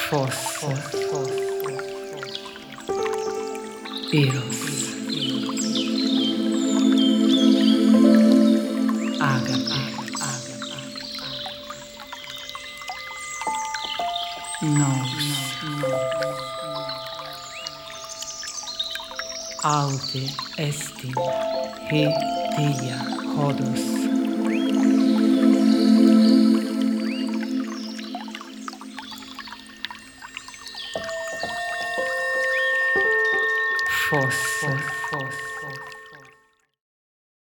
Fossa, Eros, Agape, Nous, Aute Estin, He Dia Hodus, Fossa,